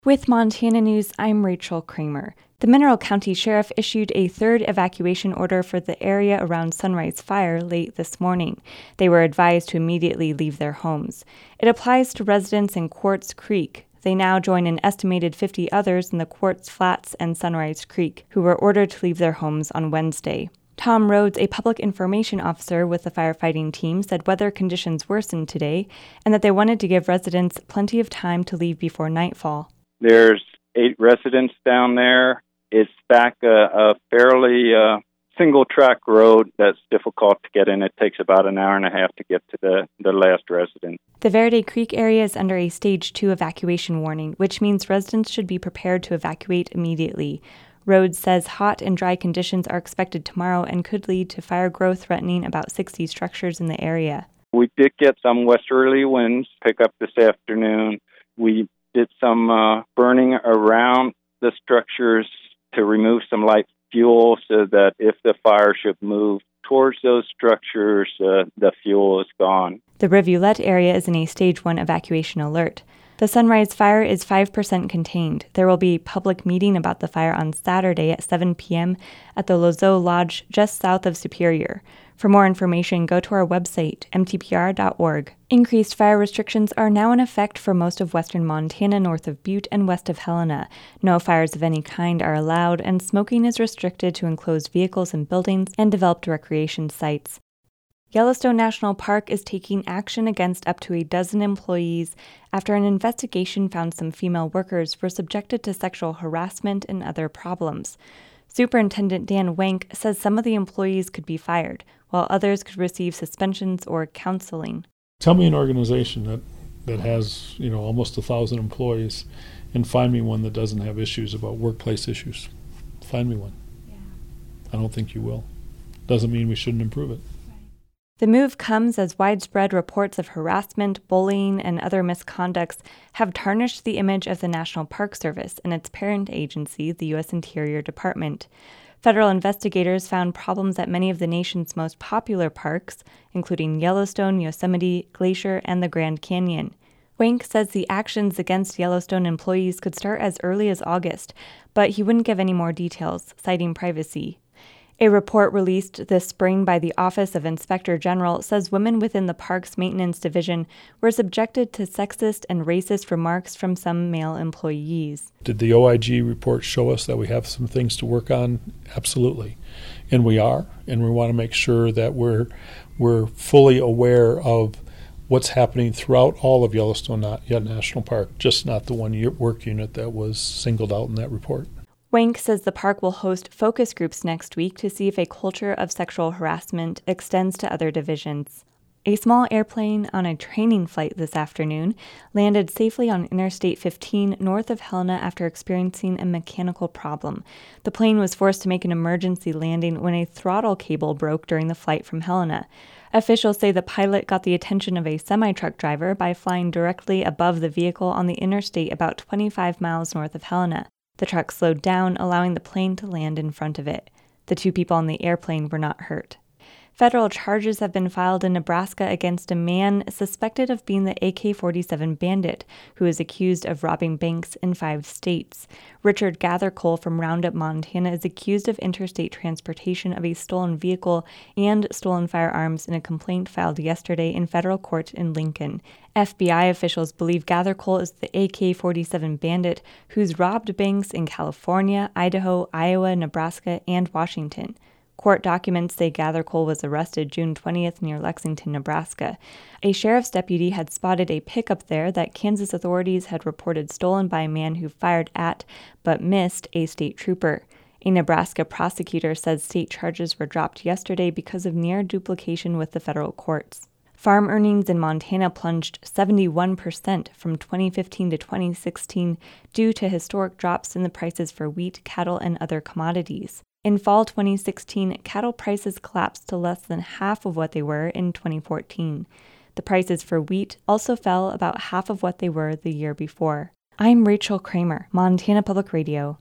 With Montana News, I'm Rachel Kramer. The Mineral County Sheriff issued a third evacuation order for the area around Sunrise Fire late this morning. They were advised to immediately leave their homes. It applies to residents in Quartz Creek. They now join an estimated 50 others in the Quartz Flats and Sunrise Creek, who were ordered to leave their homes on Wednesday. Tom Rhodes, a public information officer with the firefighting team, said weather conditions worsened today and that they wanted to give residents plenty of time to leave before nightfall. There's 8 residents down there. It's back a fairly single-track road that's difficult to get in. It takes about an hour and a half to get to the last resident. The Verde Creek area is under a Stage 2 evacuation warning, which means residents should be prepared to evacuate immediately. Rhodes says hot and dry conditions are expected tomorrow and could lead to fire growth threatening about 60 structures in the area. We did get some westerly winds pick up this afternoon. We did some burning around the structures to remove some light fuel so that if the fire should move towards those structures, the fuel is gone. The Rivulet area is in a Stage 1 evacuation alert. The Sunrise Fire is 5% contained. There will be a public meeting about the fire on Saturday at 7 p.m. at the Lozeau Lodge just south of Superior. For more information, go to our website, mtpr.org. Increased fire restrictions are now in effect for most of western Montana north of Butte and west of Helena. No fires of any kind are allowed, and smoking is restricted to enclosed vehicles and buildings and developed recreation sites. Yellowstone National Park is taking action against up to a dozen employees after an investigation found some female workers were subjected to sexual harassment and other problems. Superintendent Dan Wank says some of the employees could be fired, while others could receive suspensions or counseling. Tell me an organization that has, almost 1,000 employees, and find me one that doesn't have issues about workplace issues. Find me one. Yeah. I don't think you will. Doesn't mean we shouldn't improve it. The move comes as widespread reports of harassment, bullying, and other misconducts have tarnished the image of the National Park Service and its parent agency, the U.S. Interior Department. Federal investigators found problems at many of the nation's most popular parks, including Yellowstone, Yosemite, Glacier, and the Grand Canyon. Wank says the actions against Yellowstone employees could start as early as August, but he wouldn't give any more details, citing privacy. A report released this spring by the Office of Inspector General says women within the park's maintenance division were subjected to sexist and racist remarks from some male employees. Did the OIG report show us that we have some things to work on? Absolutely. And we are, and we want to make sure that we're fully aware of what's happening throughout all of Yellowstone National Park, just not the one work unit that was singled out in that report. Wank says the park will host focus groups next week to see if a culture of sexual harassment extends to other divisions. A small airplane on a training flight this afternoon landed safely on Interstate 15 north of Helena after experiencing a mechanical problem. The plane was forced to make an emergency landing when a throttle cable broke during the flight from Helena. Officials say the pilot got the attention of a semi-truck driver by flying directly above the vehicle on the interstate about 25 miles north of Helena. The truck slowed down, allowing the plane to land in front of it. The 2 people on the airplane were not hurt. Federal charges have been filed in Nebraska against a man suspected of being the AK-47 bandit who is accused of robbing banks in 5 states. Richard Gathercole from Roundup, Montana, is accused of interstate transportation of a stolen vehicle and stolen firearms in a complaint filed yesterday in federal court in Lincoln. FBI officials believe Gathercole is the AK-47 bandit who's robbed banks in California, Idaho, Iowa, Nebraska, and Washington. Court documents say Gathercole was arrested June 20th near Lexington, Nebraska. A sheriff's deputy had spotted a pickup there that Kansas authorities had reported stolen by a man who fired at, but missed, a state trooper. A Nebraska prosecutor says state charges were dropped yesterday because of near duplication with the federal courts. Farm earnings in Montana plunged 71% from 2015 to 2016 due to historic drops in the prices for wheat, cattle, and other commodities. In fall 2016, cattle prices collapsed to less than half of what they were in 2014. The prices for wheat also fell about half of what they were the year before. I'm Rachel Kramer, Montana Public Radio.